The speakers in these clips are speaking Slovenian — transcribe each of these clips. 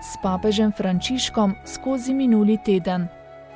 s papežem Frančiškom skozi minuli teden.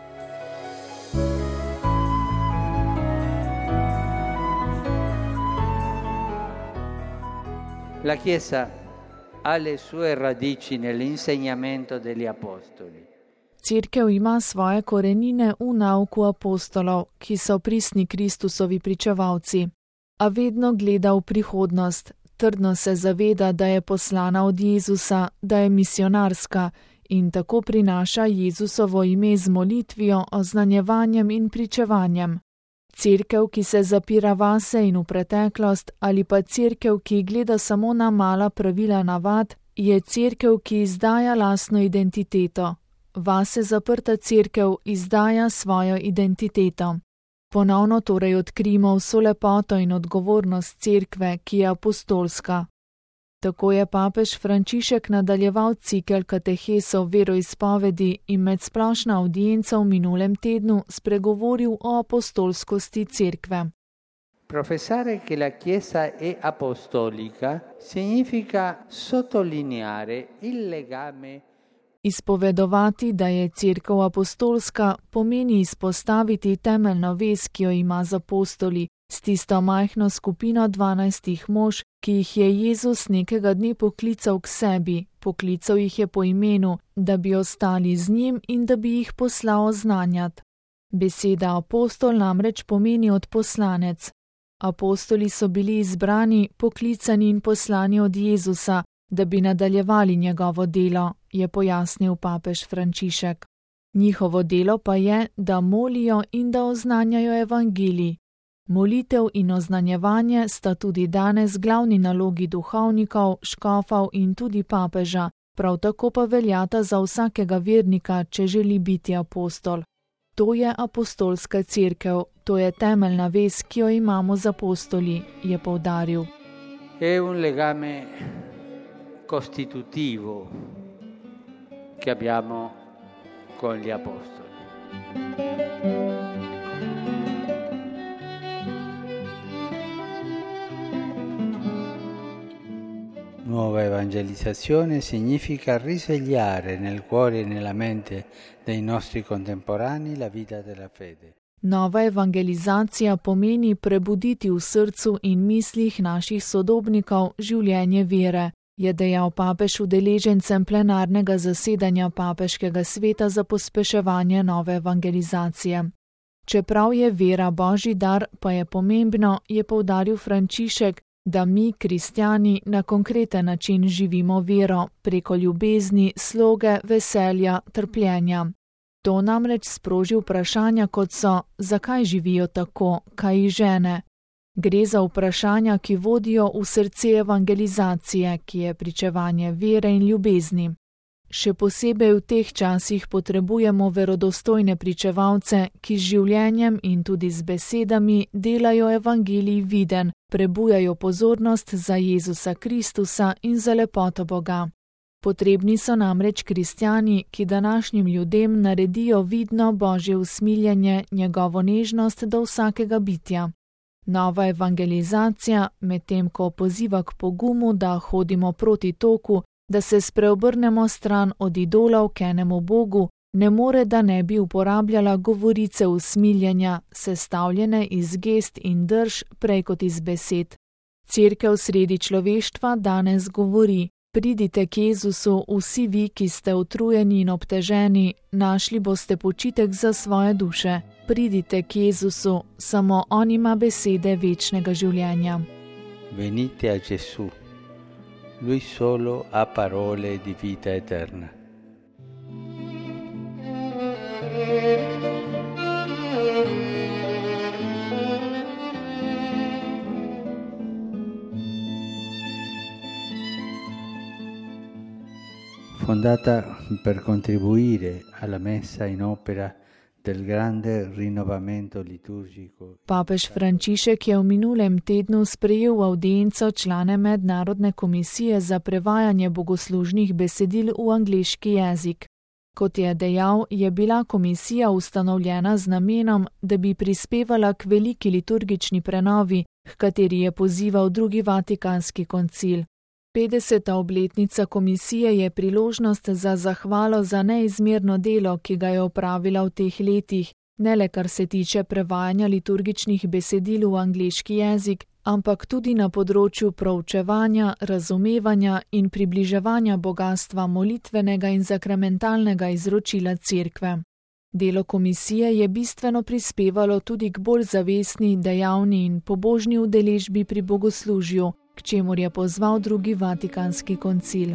La Chiesa ha le sue radici nell'insegnamento degli apostoli. Cerkev ima svoje korenine v nauku apostolov, ki so pristni Kristusovi pričevalci, a vedno gleda v prihodnost, trdno se zaveda, da je poslana od Jezusa, da je misionarska in tako prinaša Jezusovo ime z molitvijo, oznanjevanjem in pričevanjem. Cerkev, ki se zapira vase in v preteklost, ali pa cerkev, ki gleda samo na mala pravila navad, je cerkev, ki izdaja lastno identiteto. Vase zaprta cerkev izdaja svojo identiteto. Ponovno torej odkrijemo vso lepoto in odgovornost cerkve, ki je apostolska. Tako je papež Frančišek nadaljeval cikel katehesov veroizpovedi in med splošno avdienco v minulem tednu spregovoril o apostolskosti cerkve. Professare che la Chiesa è apostolica significa sottolineare il legame. Izpovedovati, da je cerkev apostolska, pomeni izpostaviti temeljno vez, ki jo ima z apostoli, s tisto majhno skupino 12 mož, ki jih je Jezus nekega dne poklical k sebi, poklical jih je po imenu, da bi ostali z njim in da bi jih poslal oznanjati. Beseda apostol namreč pomeni odposlanec. Apostoli so bili izbrani, poklicani in poslani od Jezusa, da bi nadaljevali njegovo delo, je pojasnil papež Frančišek. Njihovo delo pa je, da molijo in da oznanjajo evangelij. Molitev in oznanjevanje sta tudi danes glavni nalogi duhovnikov, škofov in tudi papeža, prav tako pa veljata za vsakega vernika, če želi biti apostol. To je apostolska cerkev, to je temeljna vez, ki jo imamo z apostoli, je poudaril. È un legame costitutivo che abbiamo con gli apostoli. Nuova evangelizzazione significa risvegliare nel cuore e nella mente dei nostri contemporanei la vita della fede. Nova evangelizacija pomeni prebuditi v srcu in mislih naših sodobnikov življenje vere, je dejal papež udeležencem plenarnega zasedanja Papeškega sveta za pospeševanje nove evangelizacije. Čeprav je vera božji dar, pa je pomembno, je poudaril Frančišek, da mi, kristjani, na konkreten način živimo vero, preko ljubezni, sloge, veselja, trpljenja. To namreč sproži vprašanja, kot so, zakaj živijo tako, kaj jih žene. Gre za vprašanja, ki vodijo v srce evangelizacije, ki je pričevanje vere in ljubezni. Še posebej v teh časih potrebujemo verodostojne pričevalce, ki z življenjem in tudi z besedami delajo evangelij viden, prebujajo pozornost za Jezusa Kristusa in za lepoto Boga. Potrebni so namreč kristjani, ki današnjim ljudem naredijo vidno Božje usmiljenje, njegovo nežnost do vsakega bitja. Nova evangelizacija, medtem ko poziva k pogumu, da hodimo proti toku, da se spreobrnemo stran od idolov k enemu Bogu, ne more, da ne bi uporabljala govorice usmiljenja, sestavljene iz gest in drž prej kot iz besed. Cerkev sredi človeštva danes govori: pridite k Jezusu, vsi vi, ki ste utrujeni in obteženi, našli boste počitek za svoje duše. Pridite k Jezusu, samo on ima besede večnega življenja. Venite a Gesù. Lui solo ha parole di vita eterna. Fondata per contribuire alla messa in opera del grande rinnovamento liturgico. Papež Frančišek je v minulem tednu sprejel v avdienco člane Mednarodne komisije za prevajanje bogoslužnih besedil v angleški jezik. Kot je dejal, je bila komisija ustanovljena z namenom, da bi prispevala k veliki liturgični prenovi, h kateri je pozival drugi Vatikanski koncil. 50. obletnica komisije je priložnost za zahvalo za neizmerno delo, ki ga je opravila v teh letih, ne le kar se tiče prevajanja liturgičnih besedil v angleški jezik, ampak tudi na področju proučevanja, razumevanja in približevanja bogastva molitvenega in sakramentalnega izročila Cerkve. Delo komisije je bistveno prispevalo tudi k bolj zavestni, dejavni in pobožni udeležbi pri bogoslužju, k čemur je pozval drugi Vatikanski koncil.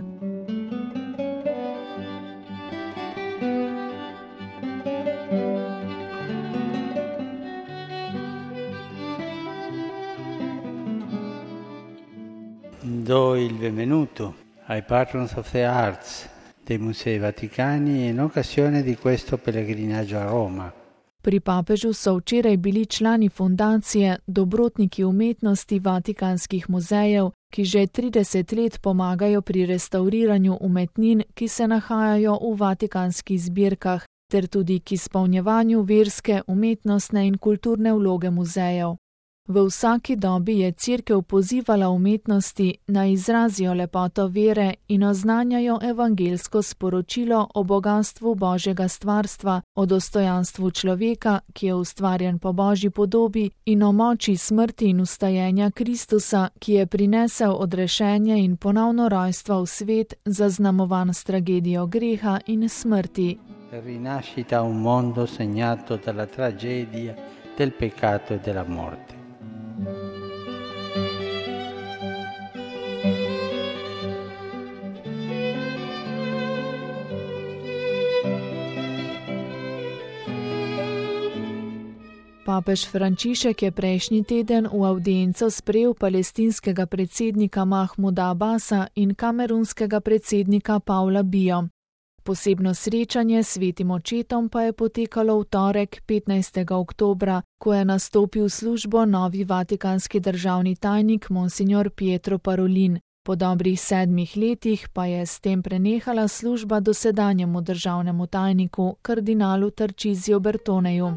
Do il benvenuto ai Patrons of the Arts dei Musei Vaticani in occasione di questo pellegrinaggio a Roma. Pri papežu so včeraj bili člani fundacije Dobrotniki umetnosti Vatikanskih muzejev, ki že 30 let pomagajo pri restavriranju umetnin, ki se nahajajo v vatikanskih zbirkah, ter tudi k izpolnjevanju verske, umetnostne in kulturne vloge muzejev. V vsaki dobi je Cerkev pozivala umetnosti, naj izrazijo lepoto vere in oznanjajo evangeljsko sporočilo o bogastvu Božjega stvarstva, o dostojanstvu človeka, ki je ustvarjen po Božji podobi, in o moči smrti in vstajenja Kristusa, ki je prinesel odrešenje in ponovno rojstvo v svet, zaznamovan s tragedijo greha in smrti. Rinascita un mondo segnato dalla tragedia del peccato e della morte. Papež Frančišek je prejšnji teden v avdienco sprejel palestinskega predsednika Mahmuda Abasa in kamerunskega predsednika Pavla Bijo. Posebno srečanje s svetim očetom pa je potekalo v torek 15. oktobra, ko je nastopil službo novi vatikanski državni tajnik monsignor Pietro Parolin. Po dobrih 7 letih pa je s tem prenehala služba dosedanjemu državnemu tajniku, kardinalu Tarcisiju Bertoneju.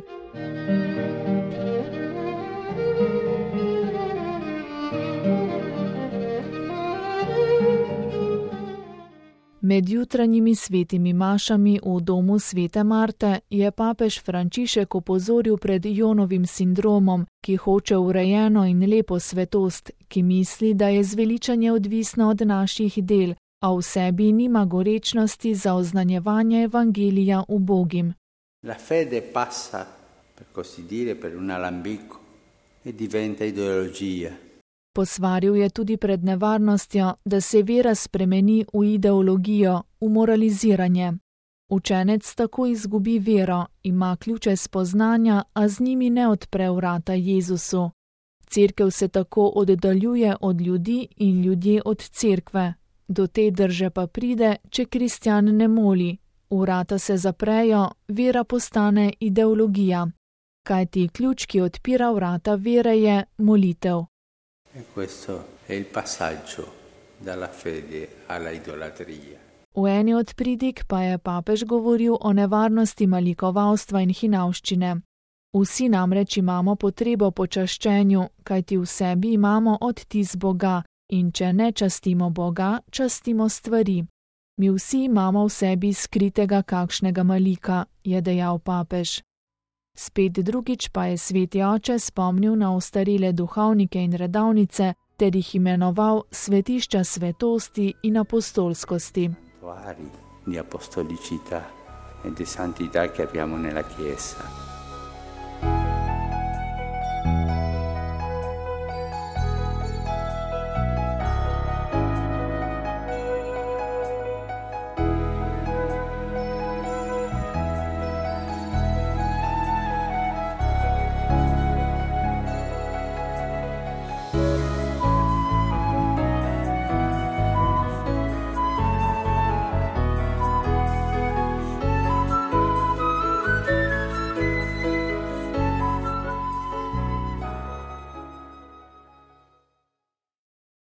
Med jutranjimi svetimi mašami v domu svete Marte je papež Frančišek opozoril pred Jonovim sindromom, ki hoče urejeno in lepo svetost, ki misli, da je zveličanje odvisno od naših del, a v sebi nima gorečnosti za oznanjevanje evangelija ubogim. La fede passa, per così dire, per un alambico e diventa ideologia. Posvaril je tudi pred nevarnostjo, da se vera spremeni v ideologijo, v moraliziranje. Učenec tako izgubi vero, ima ključe spoznanja, a z njimi ne odpre vrata Jezusu. Cerkev se tako oddaljuje od ljudi in ljudje od cerkve. Do te drže pa pride, če kristjan ne moli. Vrata se zaprejo, vera postane ideologija. Kajti ključ, ki odpira vrata vere, je molitev. E questo è il passaggio dalla fede alla idolatria. V eni od pridig pa je papež govoril o nevarnosti malikovalstva in hinavščine. Vsi namreč imamo potrebo po čaščenju, kajti v sebi imamo odtis Boga in če ne častimo Boga, častimo stvari. Mi vsi imamo v sebi skritega kakšnega malika, je dejal papež. Spet drugič pa je sveti oče spomnil na ostarele duhovnike in redovnice ter jih imenoval svetišča svetosti in apostolskosti. Di apostolicità e di santità che abbiamo nella Chiesa.